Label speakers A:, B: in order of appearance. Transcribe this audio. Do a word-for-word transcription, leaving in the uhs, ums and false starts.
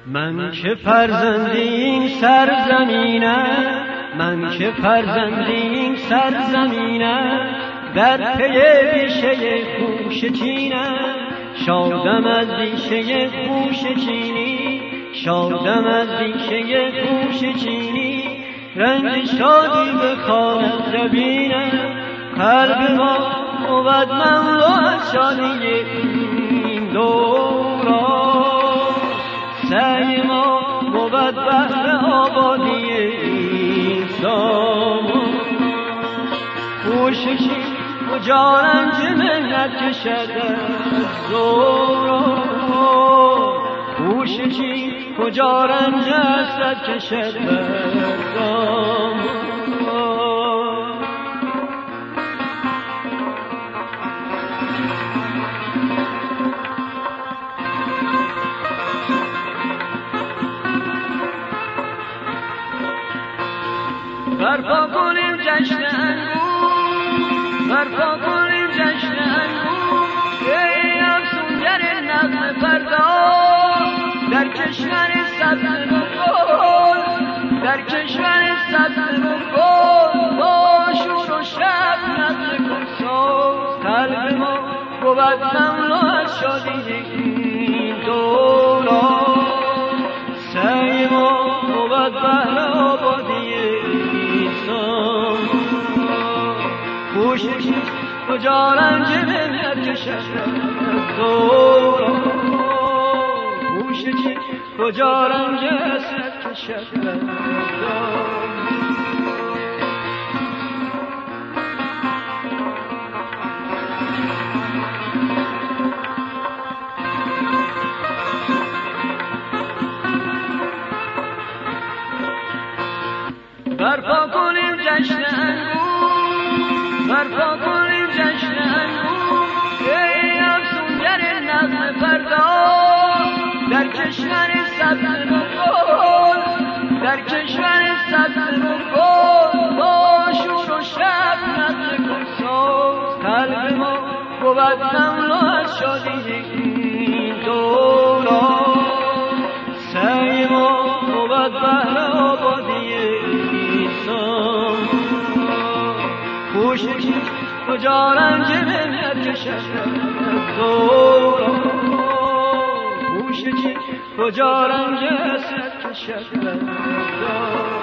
A: من که فرزند این سرزمینم، من که فرزند این سرزمینم، در پی بیشه خوش چینم. شادم از بیشه خوش چینی، شادم از بیشه خوش چینی. رنج شادی به خانه جبینم، قلب ما بود مملو از شادی این دوران. سعی ما بود بهر آبادی این سامان. کوششی کجا رنج منت کشد از دوران، کوششی کجا رنج حسرت کشد از دوران. برپا کنیم جشن انگور، برپا کنیم جشن انگور. ای افسونگر نغمه پرداز، در کشور سبزمون گل، در کشور سبزمون گل. با شور و شب نغمه کن ساز، قلب ما بود مملو از شادی این دوران. سعی ما بود بهر آبادی کوشش کجا رنج منت کشد دوران، کوشش کجا رنج حسرت کشد دوران. برپا کنیم جشن انگور، برپا کنیم جشن انگور. ای افسونگر نغمه پرداز، در کشور سبزمون گل، در کشور سبزمون گل. با شور و شب نغمه کن ساز، قلب ما بود مملو از شادی این دوران. سعی ما بود بهر آبادی کوشش کجا رنج منت کشد دوران، کوشش کجا رنج حسرت کشد دوران.